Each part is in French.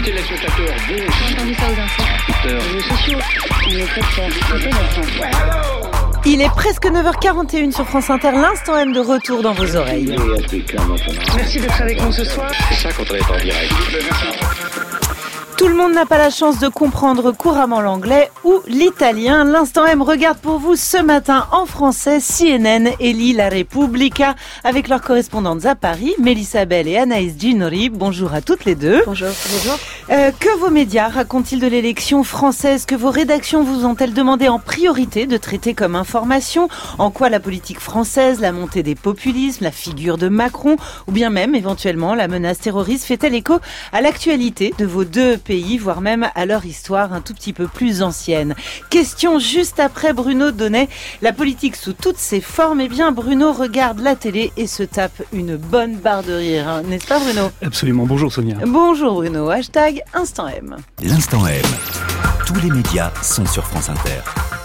téléspectateurs, bonjour. J'ai entendu ça aux infos. Les réseaux sociaux, on est très fiers. C'était notre Il est presque 9h41 sur France Inter, l'instant M de retour dans vos oreilles. Merci d'être avec nous ce soir. C'est ça quand on est en direct. Tout le monde n'a pas la chance de comprendre couramment l'anglais ou l'italien. L'instant M regarde pour vous ce matin en français CNN et La Repubblica avec leurs correspondantes à Paris, Mélissa Bell et Anaïs Ginori. Bonjour à toutes les deux. Bonjour. Bonjour. Que vos médias racontent-ils de l'élection française? Que vos rédactions vous ont-elles demandé en priorité de traiter comme information? En quoi la politique française, la montée des populismes, la figure de Macron ou bien même éventuellement la menace terroriste fait-elle écho à l'actualité de vos deux pays, voire même à leur histoire un tout petit peu plus ancienne? Question juste après Bruno Donnet. La politique sous toutes ses formes, eh bien Bruno regarde la télé et se tape une bonne barre de rire, hein, n'est-ce pas Bruno? Absolument, bonjour Sonia. Bonjour Bruno, hashtag Instant M. L'Instant M. Tous les médias sont sur France Inter.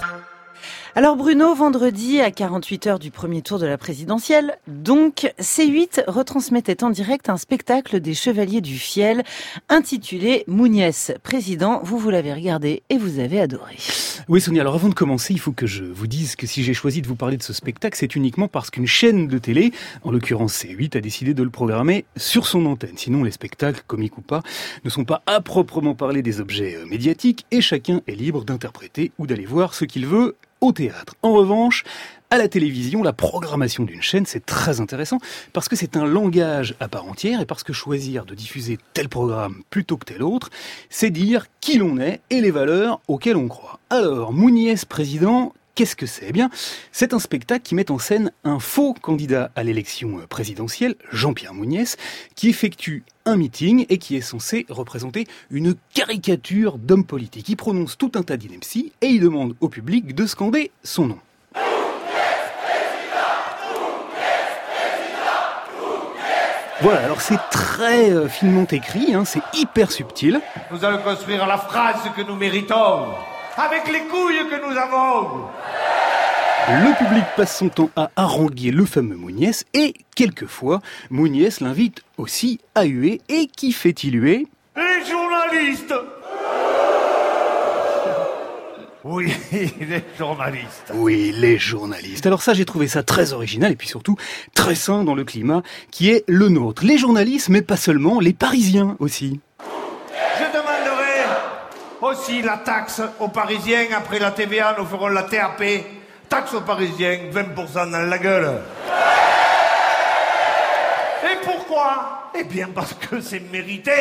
Alors Bruno, vendredi à 48 heures du premier tour de la présidentielle, donc C8 retransmettait en direct un spectacle des Chevaliers du Fiel intitulé Mouniès président. Vous l'avez regardé et vous avez adoré. Oui Sonia, alors avant de commencer, il faut que je vous dise que si j'ai choisi de vous parler de ce spectacle, c'est uniquement parce qu'une chaîne de télé, en l'occurrence C8, a décidé de le programmer sur son antenne. Sinon les spectacles, comiques ou pas, ne sont pas à proprement parler des objets médiatiques et chacun est libre d'interpréter ou d'aller voir ce qu'il veut au théâtre. En revanche, à la télévision, la programmation d'une chaîne, c'est très intéressant parce que c'est un langage à part entière et parce que choisir de diffuser tel programme plutôt que tel autre, c'est dire qui l'on est et les valeurs auxquelles on croit. Alors, Mouniès président, qu'est-ce que c'est? Eh bien, c'est un spectacle qui met en scène un faux candidat à l'élection présidentielle, Jean-Pierre Mouniès, qui effectue un meeting et qui est censé représenter une caricature d'homme politique. Il prononce tout un tas d'inepties et il demande au public de scander son nom. Voilà, alors c'est très finement écrit, hein, c'est hyper subtil. Nous allons construire la phrase que nous méritons, avec les couilles que nous avons. Le public passe son temps à haranguer le fameux Mouniès et, quelquefois, Mouniès l'invite aussi à huer. Et qui fait-il huer? Les journalistes. Oui, les journalistes. Oui, les journalistes. Alors ça, j'ai trouvé ça très original et puis surtout très sain dans le climat qui est le nôtre. Les journalistes, mais pas seulement, les Parisiens aussi. Je demanderai aussi la taxe aux Parisiens. Après la TVA, nous ferons la TAP. Taxe aux Parisiens, 20% dans la gueule. Et pourquoi? Eh bien parce que c'est mérité.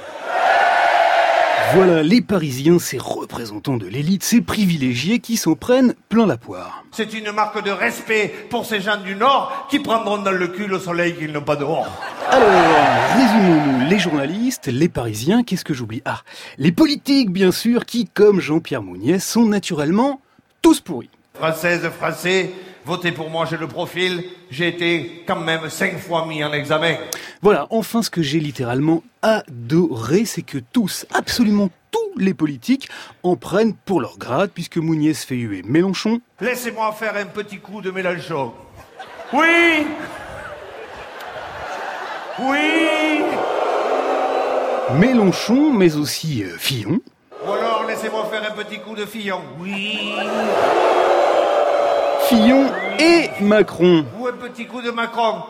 Voilà, les Parisiens, ces représentants de l'élite, ces privilégiés qui s'en prennent plein la poire. C'est une marque de respect pour ces gens du Nord qui prendront dans le cul le soleil qu'ils n'ont pas dehors. Alors, résumons-nous, les journalistes, les Parisiens, qu'est-ce que j'oublie? Ah, les politiques, bien sûr, qui, comme Jean-Pierre Mouniès, sont naturellement tous pourris. Françaises, Français, votez pour moi, j'ai le profil. J'ai été quand même 5 fois mis en examen. Voilà, enfin, ce que j'ai littéralement adoré, c'est que tous, absolument tous les politiques, en prennent pour leur grade, puisque Mouniès fait huer Mélenchon. Laissez-moi faire un petit coup de Mélenchon. Oui. Oui. Mélenchon, mais aussi Fillon. Ou alors, laissez-moi faire un petit coup de Fillon. Oui. Fillon et Macron. Ou un petit coup de Macron.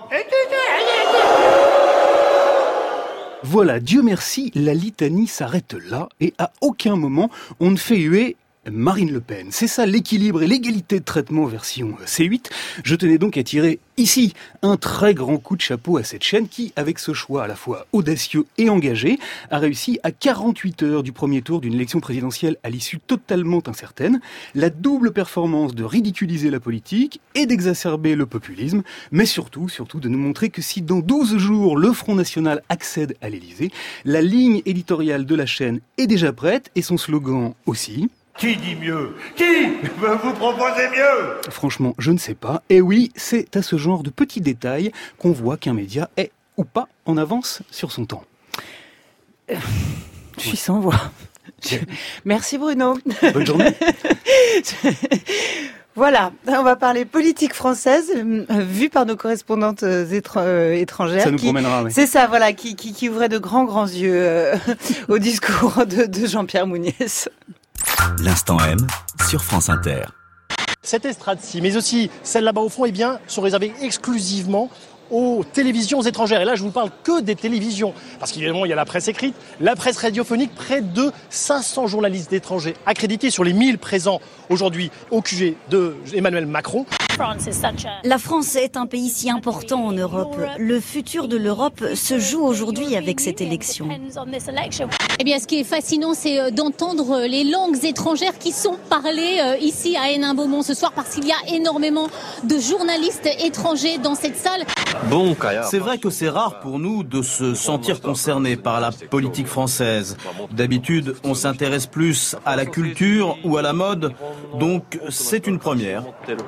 Voilà, Dieu merci, la litanie s'arrête là et à aucun moment on ne fait huer Marine Le Pen. C'est ça l'équilibre et l'égalité de traitement version C8. Je tenais donc à tirer ici un très grand coup de chapeau à cette chaîne qui, avec ce choix à la fois audacieux et engagé, a réussi à 48 heures du premier tour d'une élection présidentielle à l'issue totalement incertaine, la double performance de ridiculiser la politique et d'exacerber le populisme, mais surtout de nous montrer que si dans 12 jours le Front National accède à l'Élysée, la ligne éditoriale de la chaîne est déjà prête et son slogan aussi. Qui dit mieux? Qui vous proposez mieux? Franchement, je ne sais pas. Et oui, c'est à ce genre de petits détails qu'on voit qu'un média est ou pas en avance sur son temps. Je suis sans voix. Merci Bruno. Bonne journée. Voilà, on va parler politique française, vue par nos correspondantes étrangères. Ça nous promènera, oui. C'est ça, voilà, qui ouvrait de grands yeux au discours de Jean-Pierre Mouniès. L'Instant M sur France Inter. Cette estrade-ci, mais aussi celle là-bas au fond, sont réservées exclusivement aux télévisions étrangères. Et là, je vous parle que des télévisions. Parce qu'évidemment, il y a la presse écrite, la presse radiophonique, près de 500 journalistes étrangers accrédités sur les 1000 présents aujourd'hui au QG de Emmanuel Macron. La France est un pays si important en Europe. Le futur de l'Europe se joue aujourd'hui avec cette élection. Eh bien, ce qui est fascinant, c'est d'entendre les langues étrangères qui sont parlées ici à Hénin-Beaumont ce soir, parce qu'il y a énormément de journalistes étrangers dans cette salle. C'est vrai que c'est rare pour nous de se sentir concernés par la politique française. D'habitude, on s'intéresse plus à la culture ou à la mode, donc c'est une première.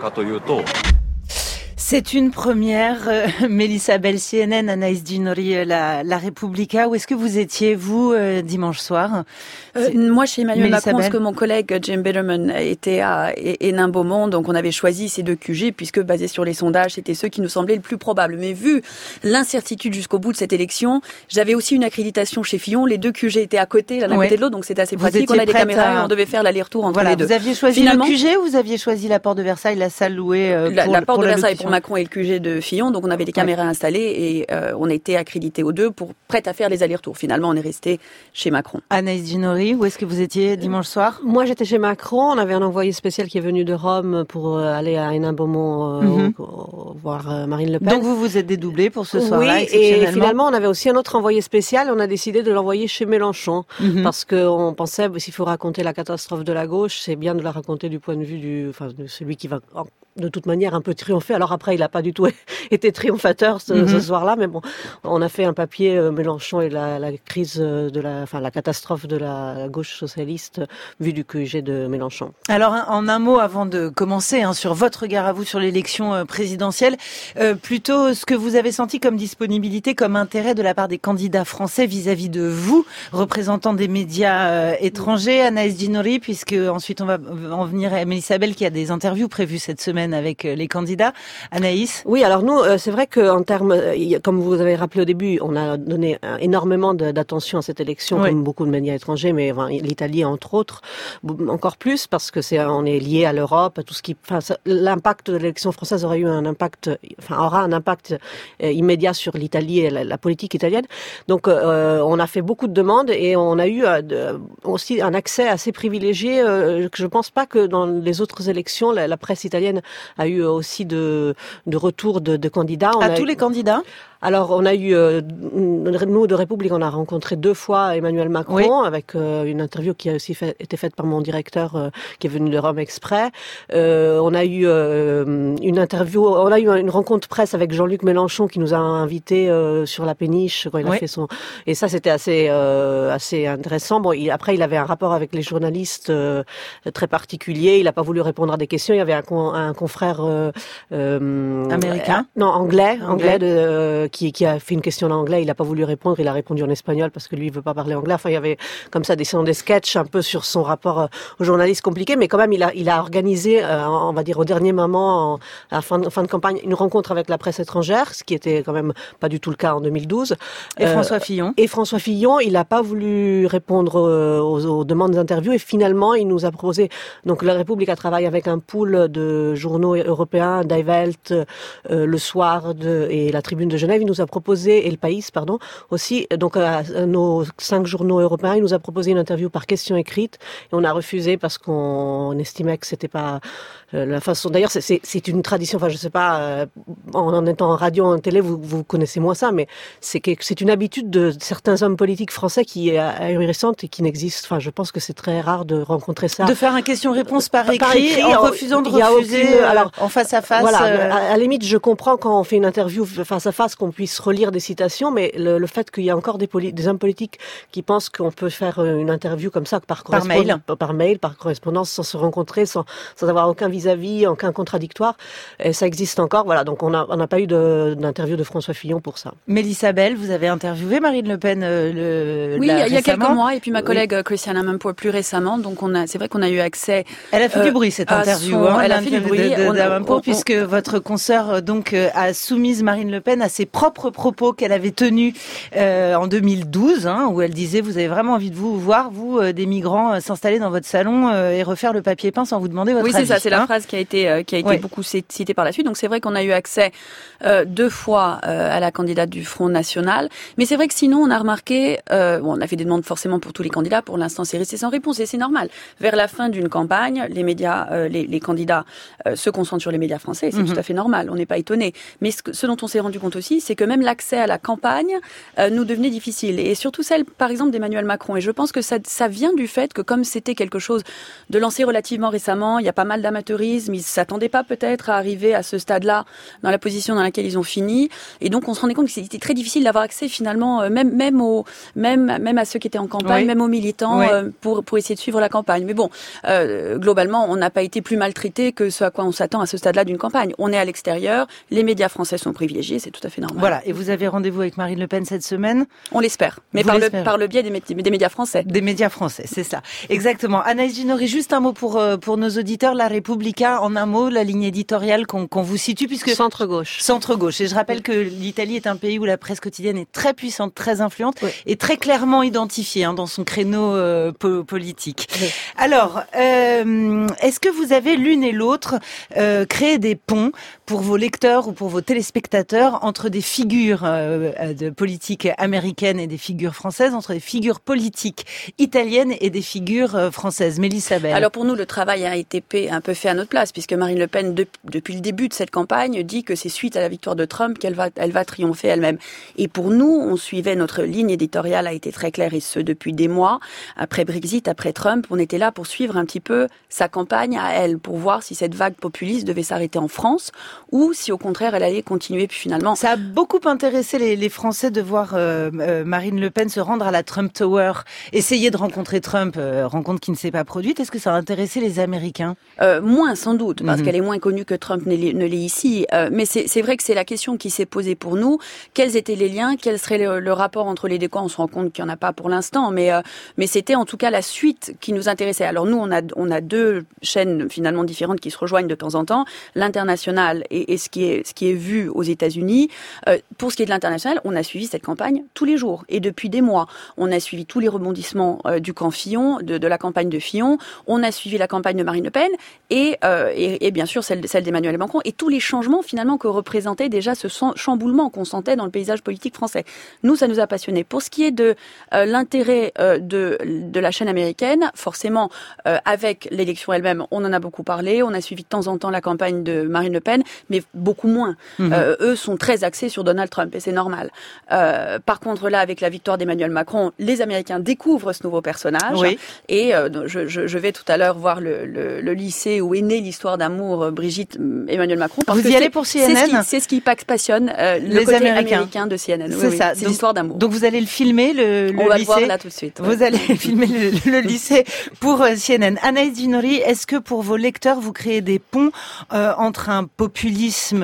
C'est une première. Mélissa Bell, CNN, Anaïs Ginori, la Repubblica. Où est-ce que vous étiez, vous, dimanche soir? Moi, chez Emmanuel Mélissa Macron, Bell. parce que mon collègue Jim Betterman était à Hénin-Beaumont, donc on avait choisi ces deux QG, puisque basés sur les sondages, c'était ceux qui nous semblaient le plus probable. Mais vu l'incertitude jusqu'au bout de cette élection, j'avais aussi une accréditation chez Fillon. Les deux QG étaient à côté, l'un à côté de l'autre, donc c'était assez pratique. On a des caméras et on devait faire l'aller-retour entre les deux. Vous aviez choisi le QG ou vous aviez choisi la Porte de Versailles, la salle louée la Porte de Versailles locution. pour Macron et le QG de Fillon, donc on avait des caméras installées et on a été accrédités aux deux pour prêts à faire les allers-retours. Finalement, on est resté chez Macron. Anaïs Ginori, où est-ce que vous étiez dimanche soir? Moi, j'étais chez Macron. On avait un envoyé spécial qui est venu de Rome pour aller à Hénin-Beaumont voir Marine Le Pen. Donc vous vous êtes dédoublé pour ce soir-là, oui, exceptionnellement. et finalement, on avait aussi un autre envoyé spécial. On a décidé de l'envoyer chez Mélenchon parce qu'on pensait, s'il faut raconter la catastrophe de la gauche, c'est bien de la raconter du point de vue de celui qui va de toute manière un peu triompher. Alors après, il n'a pas du tout été triomphateur ce soir-là, mais bon, on a fait un papier Mélenchon et la crise la catastrophe de la gauche socialiste vu du QG de Mélenchon. Alors en un mot avant de commencer sur votre regard à vous sur l'élection présidentielle, plutôt ce que vous avez senti comme disponibilité, comme intérêt de la part des candidats français vis-à-vis de vous, représentants des médias étrangers, Anaïs Ginori, puisque ensuite on va en venir à Mélissa Bell qui a des interviews prévues cette semaine avec les candidats. Anaïs? Oui, alors nous, c'est vrai qu'en termes, comme vous avez rappelé au début, on a donné énormément d'attention à cette élection, comme beaucoup de médias étrangers, mais l'Italie entre autres, encore plus parce que on est lié à l'Europe, à tout ce qui, l'impact de l'élection française aura un impact immédiat sur l'Italie et la politique italienne. Donc, on a fait beaucoup de demandes et on a eu aussi un accès assez privilégié que je pense pas que dans les autres élections, la presse italienne a eu aussi de retours de candidats. Tous les candidats? Alors, on a eu, nous, de République, on a rencontré 2 fois Emmanuel Macron avec une interview qui a aussi été faite par mon directeur qui est venu de Rome exprès. On a eu une interview, on a eu une rencontre presse avec Jean-Luc Mélenchon qui nous a invités sur la péniche quand il a fait son... Et ça, c'était assez intéressant. Bon, après, il avait un rapport avec les journalistes très particulier. Il n'a pas voulu répondre à des questions. Il y avait un confrère... américain? Non, anglais qui a fait une question en anglais, il n'a pas voulu répondre, il a répondu en espagnol parce que lui, il veut pas parler anglais. Enfin, il y avait comme ça des sketchs un peu sur son rapport aux journalistes compliqués, mais quand même, il a organisé, on va dire au dernier moment, à fin de campagne, une rencontre avec la presse étrangère, ce qui était quand même pas du tout le cas en 2012. Et François Fillon? Et François Fillon, il n'a pas voulu répondre aux demandes d'interview et finalement, il nous a proposé, donc la République a travaillé avec un pool de journaux européens, Die Welt, Le Soir et la Tribune de Genève. Il nous a proposé, et Le País, pardon, aussi, donc à nos 5 journaux européens, il nous a proposé une interview par question écrite et on a refusé parce qu'on estimait que c'était pas la façon. D'ailleurs, c'est une tradition, enfin je sais pas, en étant en radio, en télé, vous connaissez moins ça, mais c'est une habitude de certains hommes politiques français qui est ahurissante et qui n'existe. Enfin, je pense que c'est très rare de rencontrer ça. De faire un question-réponse par écrit en refusant de refuser en face à face. Voilà, à la limite, je comprends quand on fait une interview face à face qu'on puisse relire des citations, mais le fait qu'il y a encore des hommes politiques qui pensent qu'on peut faire une interview comme ça par mail, par correspondance, sans se rencontrer, sans avoir aucun vis-à-vis, aucun contradictoire, et ça existe encore. Voilà, donc on n'a pas eu d'interview de François Fillon pour ça. Mélissa Bell, vous avez interviewé Marine Le Pen il y a quelques mois, et puis ma collègue Christiane Amanpour plus récemment. Donc c'est vrai qu'on a eu accès. Elle a fait du bruit cette interview. Elle a fait du bruit d'Amanpour, puisque votre consoeur donc a soumise Marine Le Pen à ses propres propos qu'elle avait tenus en 2012, où elle disait vous avez vraiment envie de vous voir des migrants s'installer dans votre salon et refaire le papier peint sans vous demander votre avis. Oui, c'est ça, c'est la phrase qui a été beaucoup citée par la suite. Donc c'est vrai qu'on a eu accès 2 fois à la candidate du Front National, mais c'est vrai que sinon on a remarqué, on a fait des demandes forcément pour tous les candidats. Pour l'instant, c'est resté sans réponse et c'est normal. Vers la fin d'une campagne, les médias, les candidats se concentrent sur les médias français. Et c'est tout à fait normal. On n'est pas étonné. Mais ce dont on s'est rendu compte aussi, c'est que même l'accès à la campagne nous devenait difficile. Et surtout celle, par exemple, d'Emmanuel Macron. Et je pense que ça vient du fait que comme c'était quelque chose de lancé relativement récemment, il y a pas mal d'amateurisme. Ils s'attendaient pas peut-être à arriver à ce stade-là dans la position dans laquelle ils ont fini. Et donc on se rendait compte que c'était très difficile d'avoir accès finalement, même à ceux qui étaient en campagne, même aux militants, pour essayer de suivre la campagne. Mais bon, globalement, on n'a pas été plus maltraité que ce à quoi on s'attend à ce stade-là d'une campagne. On est à l'extérieur, les médias français sont privilégiés, c'est tout à fait normal. Voilà, et vous avez rendez-vous avec Marine Le Pen cette semaine ? On l'espère, mais par le biais des médias français. Des médias français, c'est ça. Exactement. Anaïs Ginori, juste un mot pour nos auditeurs. La Repubblica, en un mot, la ligne éditoriale qu'on vous situe, puisque... Centre-gauche. Centre-gauche. Et je rappelle que l'Italie est un pays où la presse quotidienne est très puissante, très influente, et très clairement identifiée dans son créneau politique. Oui. Alors, est-ce que vous avez l'une et l'autre créé des ponts pour vos lecteurs ou pour vos téléspectateurs entre des figures de politique américaines et des figures françaises, entre des figures politiques italiennes et des figures françaises? Mélissa Bell. Alors pour nous, le travail a été un peu fait à notre place, puisque Marine Le Pen, depuis le début de cette campagne, dit que c'est suite à la victoire de Trump qu'elle va triompher elle-même. Et pour nous, on suivait, notre ligne éditoriale a été très claire, et ce depuis des mois. Après Brexit, après Trump, on était là pour suivre un petit peu sa campagne à elle, pour voir si cette vague populiste devait s'arrêter en France, ou si au contraire elle allait continuer. Puis finalement, ça a beaucoup intéressé les Français de voir Marine Le Pen se rendre à la Trump Tower, essayer de rencontrer Trump, rencontre qui ne s'est pas produite. Est-ce que ça a intéressé les Américains? Moins sans doute, parce qu'elle est moins connue que Trump ne l'est ici. Mais c'est vrai que c'est la question qui s'est posée pour nous. Quels étaient les liens? Quel serait le rapport entre les deux camps? On se rend compte qu'il n'y en a pas pour l'instant, mais c'était en tout cas la suite qui nous intéressait. Alors nous, on a 2 chaînes finalement différentes qui se rejoignent de temps en temps, l'international et ce qui est vu aux États-Unis. Pour ce qui est de l'international, on a suivi cette campagne tous les jours et depuis des mois. On a suivi tous les rebondissements du camp Fillon, de la campagne de Fillon. On a suivi la campagne de Marine Le Pen et bien sûr celle d'Emmanuel Macron et tous les changements finalement que représentait déjà ce chamboulement qu'on sentait dans le paysage politique français. Nous, ça nous a passionnés. Pour ce qui est de l'intérêt de la chaîne américaine, forcément, avec l'élection elle-même, on en a beaucoup parlé. On a suivi de temps en temps la campagne de Marine Le Pen, mais beaucoup moins. Eux sont très axés sur Donald Trump et c'est normal. Par contre, là, avec la victoire d'Emmanuel Macron, les Américains découvrent ce nouveau personnage. Oui. Et je vais tout à l'heure voir le lycée où est née l'histoire d'amour Brigitte-Emmanuel Macron. Vous y allez pour CNN? C'est ce qui passionne le côté américain de CNN. C'est ça. C'est l'histoire d'amour. Donc vous allez le filmer, le lycée. On va le voir là tout de suite. Vous allez filmer le lycée pour CNN. Anaïs Ginori, est-ce que pour vos lecteurs, vous créez des ponts entre un populisme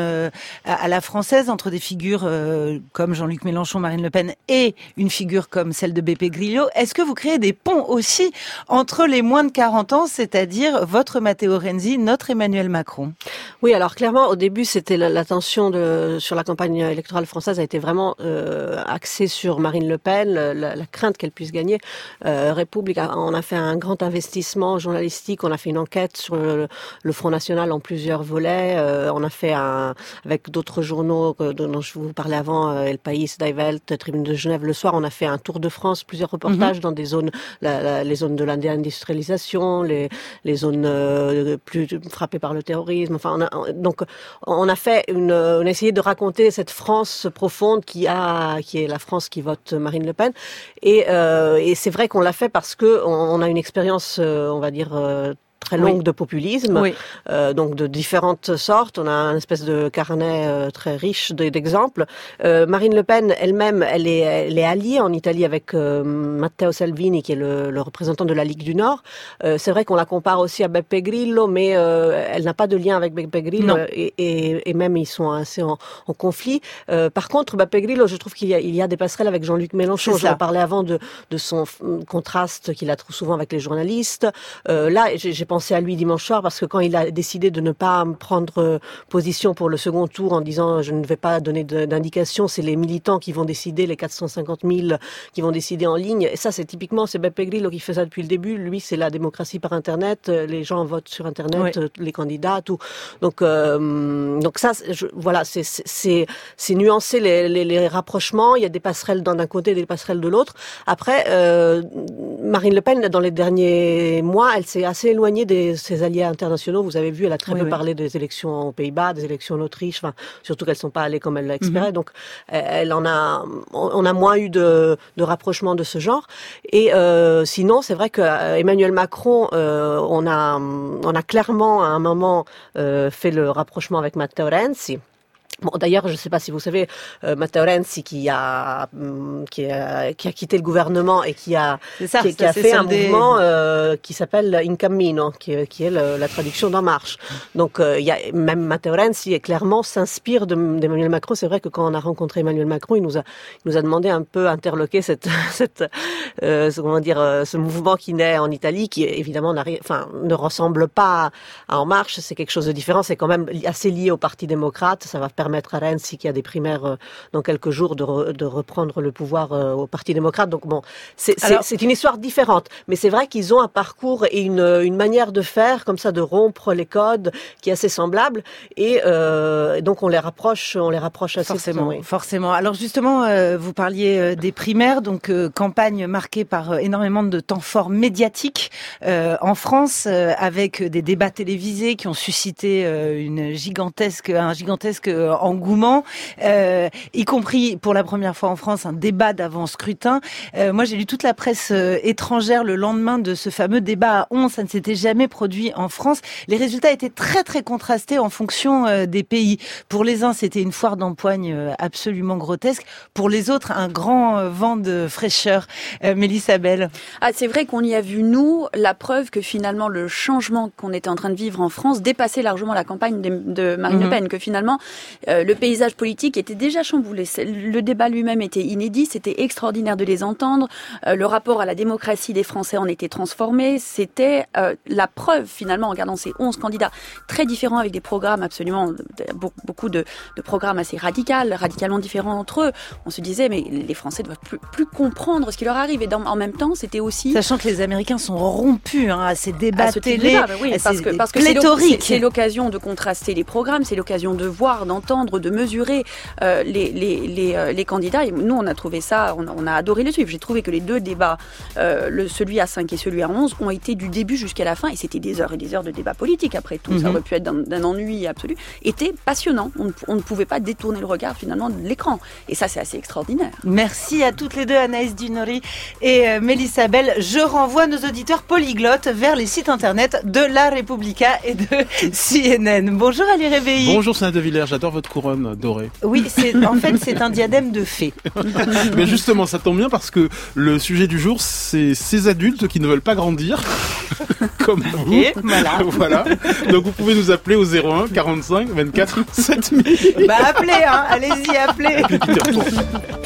à la française, entre des figures comme Jean-Luc Mélenchon, Marine Le Pen et une figure comme celle de Beppe Grillo? Est-ce que vous créez des ponts aussi entre les moins de 40 ans, c'est-à-dire votre Matteo Renzi, notre Emmanuel Macron? Oui, alors clairement, au début, c'était l'attention sur la campagne électorale française a été vraiment axée sur Marine Le Pen, la crainte qu'elle puisse gagner. Repubblica, on a fait un grand investissement journalistique, on a fait une enquête sur le Front National en plusieurs volets, on a fait avec d'autres journaux dont je vous parlais avant, El País, Die Welt, Tribune de Genève, le soir, on a fait un tour de France, plusieurs reportages dans des zones, les zones de l'industrialisation, les zones plus frappées par le terrorisme. Enfin, on a essayé de raconter cette France profonde qui est la France qui vote Marine Le Pen. Et c'est vrai qu'on l'a fait parce que on a une expérience, on va dire, très longue de populisme, oui. Donc de différentes sortes. On a une espèce de carnet très riche d'exemples. Marine Le Pen elle-même, elle est alliée en Italie avec Matteo Salvini, qui est le représentant de la Ligue du Nord. C'est vrai qu'on la compare aussi à Beppe Grillo, mais elle n'a pas de lien avec Beppe Grillo et même ils sont assez en conflit. Par contre, Beppe Grillo, je trouve qu'il y a des passerelles avec Jean-Luc Mélenchon. Je parlais avant de son contraste qu'il a trop souvent avec les journalistes. Là, j'ai pensé à lui dimanche soir parce que quand il a décidé de ne pas prendre position pour le second tour en disant je ne vais pas donner d'indications, c'est les militants qui vont décider, les 450 000 qui vont décider en ligne. Et ça, c'est Beppe Grillo qui fait ça depuis le début. Lui, c'est la démocratie par Internet. Les gens votent sur Internet, les candidats, tout. Donc ça, voilà, c'est nuancer les rapprochements. Il y a des passerelles d'un côté, des passerelles de l'autre. Après, Marine Le Pen, dans les derniers mois, elle s'est assez éloignée de ses alliés internationaux. Vous avez vu, elle a très peu parlé des élections aux Pays-Bas, des élections en Autriche, enfin, surtout qu'elles sont pas allées comme elle l'a espéré. Donc, on a moins eu de rapprochement de ce genre. Et sinon, c'est vrai que Emmanuel Macron, on a clairement à un moment fait le rapprochement avec Matteo Renzi. Bon, d'ailleurs, je ne sais pas si vous savez, Matteo Renzi qui a quitté le gouvernement et qui a fait un mouvement qui s'appelle In Cammino, qui est la traduction d'En Marche. Donc, même Matteo Renzi clairement s'inspire d'Emmanuel Macron. C'est vrai que quand on a rencontré Emmanuel Macron, il nous a demandé un peu interloquer ce mouvement qui naît en Italie, qui évidemment ne ressemble pas à En Marche. C'est quelque chose de différent. C'est quand même assez lié au Parti démocrate. Ça va permettre à Renzi, qui a des primaires dans quelques jours, de reprendre le pouvoir au Parti démocrate. Donc bon, c'est une histoire différente. Mais c'est vrai qu'ils ont un parcours et une manière de faire, comme ça, de rompre les codes, qui est assez semblable. Et donc on les rapproche assez forcément. Alors justement, vous parliez des primaires, donc campagne marquée par énormément de temps forts médiatiques en France, avec des débats télévisés qui ont suscité un gigantesque engouement, y compris pour la première fois en France un débat d'avant-scrutin. Moi, j'ai lu toute la presse étrangère le lendemain de ce fameux débat à 11. Ça ne s'était jamais produit en France. Les résultats étaient très très contrastés en fonction des pays. Pour les uns, c'était une foire d'empoigne absolument grotesque. Pour les autres, un grand vent de fraîcheur. Mélissa Bell. C'est vrai qu'on y a vu, nous, la preuve que finalement le changement qu'on était en train de vivre en France dépassait largement la campagne de Marine Le Pen, que finalement le paysage politique était déjà chamboulé. Le débat lui-même était inédit, c'était extraordinaire de les entendre. Le rapport à la démocratie des Français en était transformé. C'était la preuve, finalement, en regardant ces 11 candidats très différents avec des programmes absolument, beaucoup de programmes assez radicalement différents entre eux. On se disait, mais les Français ne doivent plus comprendre ce qui leur arrive. Et en même temps, c'était aussi... Sachant que les Américains sont rompus à ces débats télé, parce que c'est l'occasion de contraster les programmes, c'est l'occasion de voir, d'entendre, de mesurer les candidats. Et nous, on a trouvé ça, on a adoré le suivre. J'ai trouvé que les deux débats, celui à 5 et celui à 11, ont été du début jusqu'à la fin, et c'était des heures et des heures de débat politique après tout. Ça aurait pu être d'un ennui absolu. Était passionnant. On ne pouvait pas détourner le regard finalement de l'écran. Et ça, c'est assez extraordinaire. Merci à toutes les deux, Anaïs Dunori et Mélissa Bell. Je renvoie nos auditeurs polyglottes vers les sites internet de La Repubblica et de CNN. Bonjour Ali Réveillé. Bonjour Sonia De Villers, j'adore votre couronne dorée. Oui, en fait c'est un diadème de fée. Mais justement, ça tombe bien parce que le sujet du jour, c'est ces adultes qui ne veulent pas grandir, comme vous. Et voilà. Donc vous pouvez nous appeler au 01 45 24 7000. Appelez, allez-y, appelez.